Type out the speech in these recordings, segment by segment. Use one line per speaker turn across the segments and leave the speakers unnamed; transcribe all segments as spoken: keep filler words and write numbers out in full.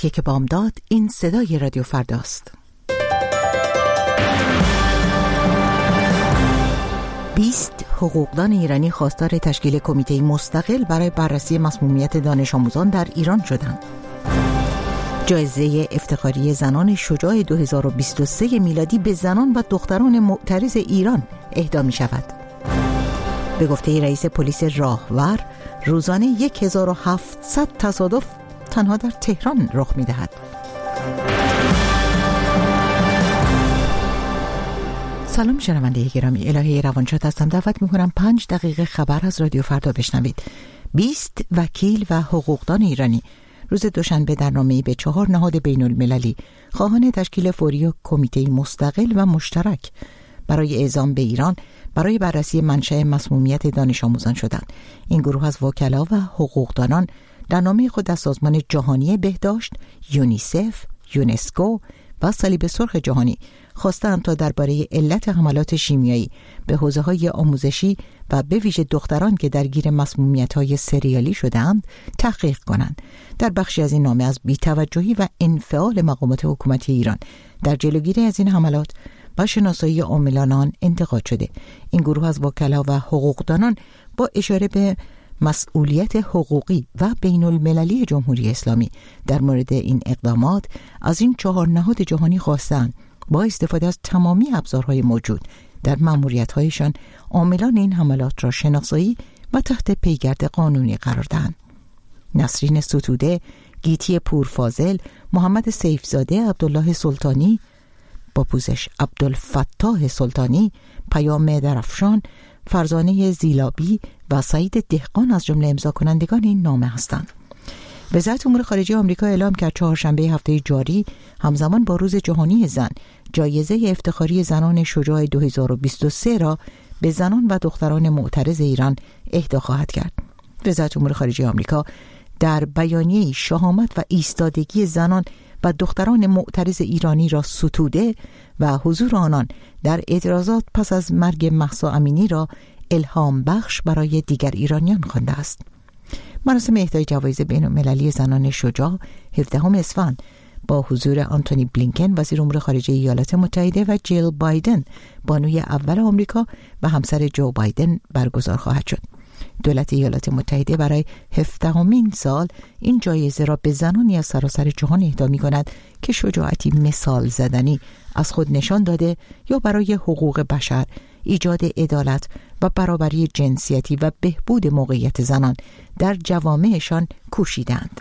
یک بامداد. این صدای رادیو فرداست. بیست حقوقدان ایرانی خواستار تشکیل کمیته مستقل برای بررسی مسمومیت دانش آموزان در ایران شدند. جایزه افتخاری زنان شجاع دو هزار و بیست و سه میلادی به زنان و دختران معترض ایران اهدا می شود. به گفته رئیس پلیس راهور، روزانه هزار و هفتصد تصادف تنها در تهران رخ می دهد. سلام شنونده گرامی، الهه روانشاد هستم. دعوت می کنم پنج دقیقه خبر از رادیو فردا بشنوید. بیست وکیل و حقوقدان ایرانی روز دوشنبه در نامه‌ای به چهار نهاد بین المللی خواهان تشکیل فوری کمیته مستقل و مشترک برای اعزام به ایران برای بررسی منشأ مسمومیت دانش آموزان شدند. این گروه از وکلا و حقوقدانان در نامه خود از سازمان جهانی بهداشت، یونیسف، یونسکو و صلیب سرخ جهانی خواستند تا درباره علت حملات شیمیایی به حوزه‌های آموزشی و به ویژه دختران که درگیر مسمومیت‌های سریالی شده‌اند تحقیق کنند. در بخشی از این نامه از بی‌توجهی و انفعال مقامات حکومتی ایران در جلوگیری از این حملات و شناسایی عاملان آن انتقاد شده. این گروه از وکلا و حقوقدانان با اشاره به مسئولیت حقوقی و بین المللی جمهوری اسلامی در مورد این اقدامات از این چهار نهاد جهانی خواستند با استفاده از تمامی ابزارهای موجود در مأموریت‌هایشان عاملان این حملات را شناسایی و تحت پیگرد قانونی قرار دهند. نسرین ستوده، گیتی پورفاضل، محمد سیفزاده، عبدالله سلطانی، با پوزش عبدالفتاح سلطانی، پیام درفشان، فرزانه زیلابی و سعید دهقان از جمله امضا کنندگان این نامه هستند. وزارت امور خارجه آمریکا اعلام کرد چهارشنبه هفته جاری همزمان با روز جهانی زن جایزه افتخاری زنان شجاع دو هزار و بیست و سه را به زنان و دختران معترض ایران اهدا خواهد کرد. وزارت امور خارجه آمریکا در بیانیه شهامت و ایستادگی زنان و دختران معترض ایرانی را ستوده و حضور آنان در اعتراضات پس از مرگ مهسا امینی را الهام بخش برای دیگر ایرانیان خوانده است. مراسم اهدای جوایز بین المللی زنان شجاع هفدهم اسفند با حضور آنتونی بلینکن وزیر امور خارجه ایالات متحده و جیل بایدن بانوی اول آمریکا و همسر جو بایدن برگزار خواهد شد. دولت ایالات متحده برای هفدهمین سال این جایزه را به زنانی از سراسر جهان اهدا می‌کند که شجاعتی مثال زدنی از خود نشان داده یا برای حقوق بشر، ایجاد عدالت و برابری جنسیتی و بهبود موقعیت زنان در جوامعشان کوشیدند.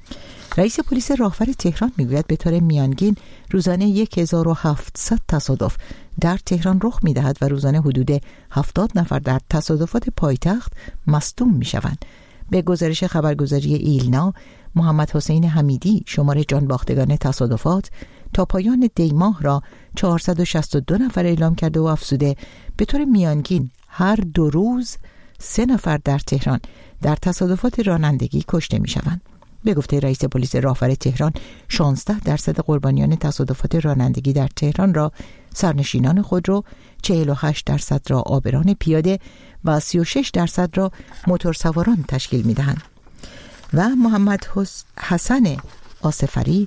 رئیس پلیس راهور تهران میگوید به طور میانگین روزانه هزار و هفتصد تصادف در تهران رخ میدهد و روزانه حدود هفتاد نفر در تصادفات پایتخت مصدوم میشوند. به گزارش خبرگزاری ایلنا، محمد حسین حمیدی شمار جانباختگان تصادفات تا پایان دی ماه را چهارصد و شصت و دو نفر اعلام کرده و افزوده به طور میانگین هر دو روز سه نفر در تهران در تصادفات رانندگی کشته میشوند. به گفته رئیس پلیس راهور تهران، شانزده درصد قربانیان تصادفات رانندگی در تهران را سرنشینان خودرو، چهل و هشت درصد را عابران پیاده و سی و شش درصد را موتورسواران تشکیل می‌دهند. و محمد حسن آصفری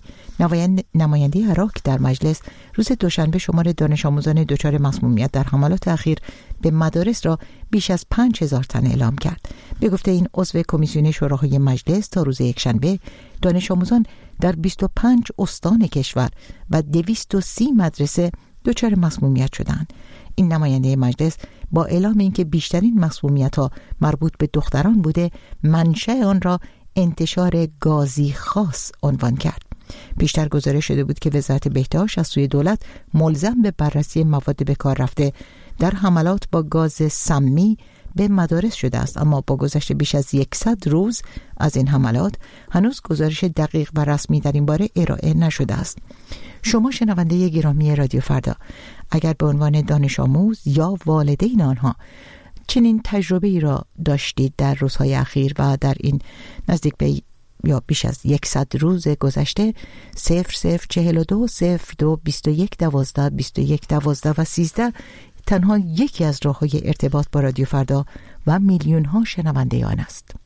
نماینده عراق در مجلس روز دوشنبه شمار دانش آموزان دچار مسمومیت در حملات اخیر به مدارس را بیش از پنج هزار تن اعلام کرد. به گفته این عضو کمیسیون شوراهای مجلس تا روز یکشنبه دانش آموزان در بیست و پنج استان کشور و دویست و سی مدرسه دچار مسمومیت شدند. این نماینده مجلس با اعلام اینکه بیشترین مسمومیت‌ها مربوط به دختران بوده، منشأ آن را انتشار گازی خاص عنوان کرد. پیشتر گزارش شده بود که وزارت بهداشت از سوی دولت ملزم به بررسی مواد به کار رفته در حملات با گاز سمی به مدارس شده است، اما با گذشت بیش از صد روز از این حملات هنوز گزارش دقیق و رسمی در این باره ارائه نشده است. شما شنونده گرامی رادیو فردا، اگر به عنوان دانش آموز یا والدین آنها چنین تجربه ای را داشتید در روزهای اخیر و در این نزدیک به یا بیش از صد روز گذشته، صفر صفر چهل و دو صفر دو بیست و یک دوازده بیست و یک دوازده و سیزده تنها یکی از راه‌های ارتباط با رادیو فردا و میلیون ها شنونده آن است.